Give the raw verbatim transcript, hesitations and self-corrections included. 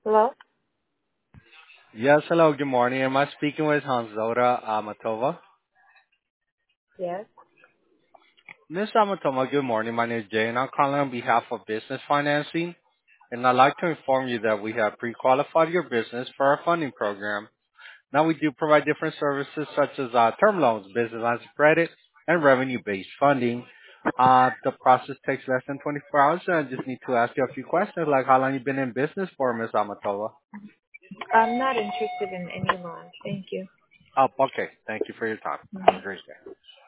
Hello? Yes, hello, good morning. Am I speaking with Hanzota Amatova? Yes. Miss Amatova, good morning. My name is Jay, and I'm calling on behalf of Business Financing, and I'd like to inform you that we have pre-qualified your business for our funding program. Now, we do provide different services such as uh, term loans, business lines of credit, and revenue-based funding. Uh, the process takes less than twenty-four hours, and I just need to ask you a few questions, like how long you've been in business for, Miss Amatova. I'm not interested in any loan. Thank you. Oh, okay. Thank you for your time. Have a Mhm. great day.